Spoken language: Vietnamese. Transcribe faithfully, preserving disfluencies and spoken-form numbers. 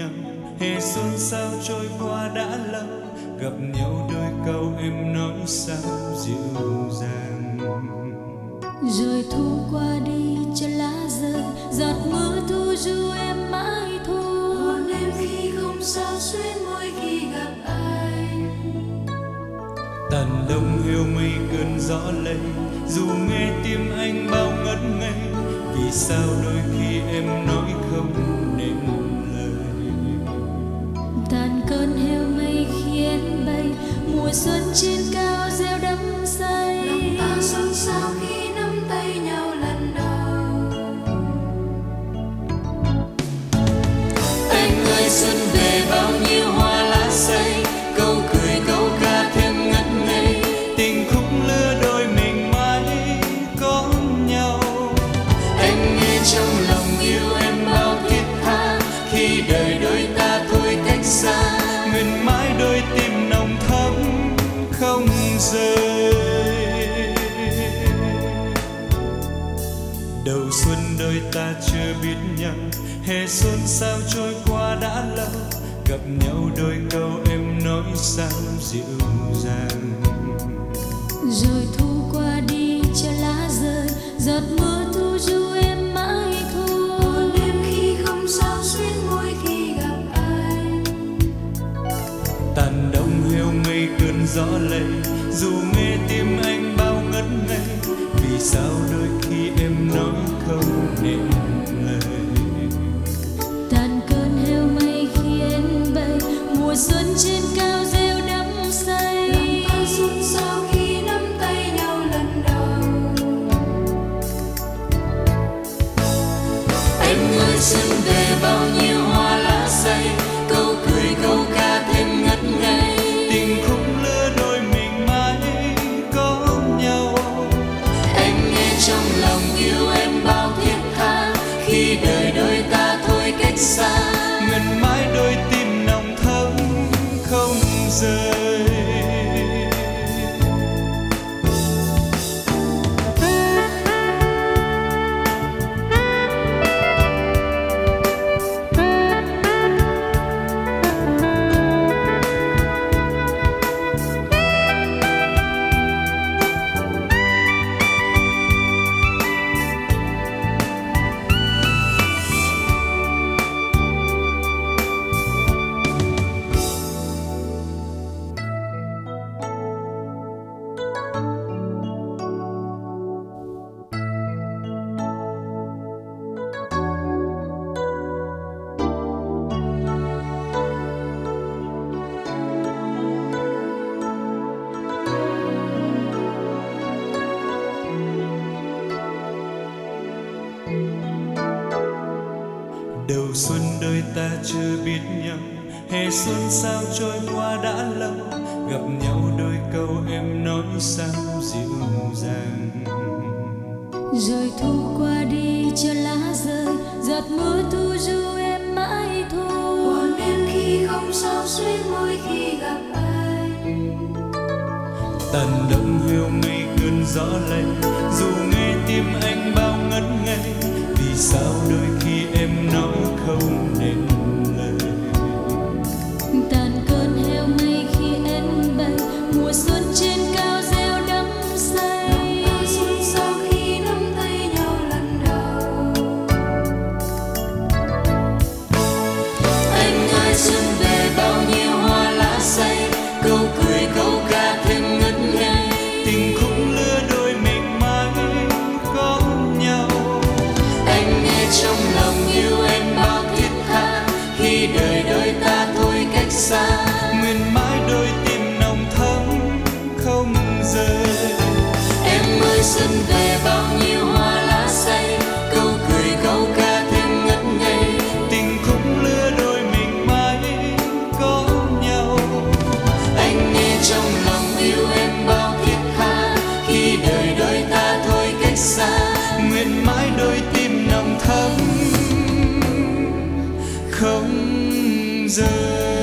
nhau. Hè xuân sao trôi qua đã lâu, gặp nhau đôi câu em nói sao dịu dàng. Rồi thu qua đi cho lá rơi, giọt mưa thu ru em mãi thôi. Hôn em khi không sao xuyến môi khi gặp anh. Tàn đông hiu mây cơn gió lây, dù nghe tim anh bao ngất ngây. Vì sao đôi khi em nói không nên lời. Tàn cơn hiu mây khiến bay, mùa xuân trên cao reo đắm say. Lòng ta xôn xao khi nắm tay nhau lần đầu. Anh ơi xuân về bao nhiêu hoa lá say, câu cười câu ca thêm ngất ngây. Tình khúc lứa đôi mình mãi có nhau. Anh nghe trong lòng yêu em bao thiết tha, khi đời đôi ta thôi cách xa. Nguyện mãi đôi tim nồng thắm không rời. Đầu xuân đôi ta chưa biết nhau, hè xuân sao trôi qua đã lâu. Gặp nhau đôi câu em nói sao dịu dàng. Rồi thu qua đi cho lá rơi, giọt mưa thu ru em mãi thôi. Hôn em khi không sao xuyến môi khi gặp anh. Tàn đông hiu mây cơn gió lây, dù nghe tim anh bao ngất ngây. Vì sao đôi khi em nói không nên lời. Tàn cơn hiu mây khiến bay, mùa xuân trên cao reo đắm say. Lòng ta xôn xao khi nắm tay nhau lần đầu. Anh ơi xuân về bao nhiêu hoa lá say, câu cười câu ca thêm ngất ngây. Tình khúc lứa đôi mình mãi có nhau. Anh nghe trong lòng yêu em bao thiết tha, khi đời đôi ta thôi cách xa. Nguyện mãi đôi tim nồng thắm không rời. Đầu xuân đôi ta chưa biết nhau, hè xuân sao trôi qua đã lâu. Gặp nhau đôi câu em nói sao dịu dàng. Rồi thu qua đi cho lá rơi, giọt mưa thu ru em mãi thôi. Hôn em khi không sao xuyến môi khi gặp anh. Tàn đông hiu mây cơn gió lây, dù nghe tim anh bao ngất ngây. Vì sao đôi khi em nói không nên lời. Tàn cơn hiu mây khi em bay, mùa xuân trên cao reo đắm say. Lòng ta xôn xao khi nắm tay nhau lần đầu. Anh ơi xuân về bao nhiêu hoa lá say, câu cười câu ca thêm ngất ngây. Tình khúc lứa đôi mình mãi có nhau. Anh nghe trong lòng yêu em bao thiết tha, khi đời đôi ta thôi cách xa. Nguyện mãi đôi tim nồng thắm không rời. Em ơi xuân về bao nhiêu hoa lá say, câu cười câu ca thêm ngất ngây. Tình khúc lứa đôi mình mãi có nhau. Anh nghe trong lòng yêu em bao thiết tha, khi đời đôi ta thôi cách xa. Nguyện mãi đôi tim nồng thắm không rời.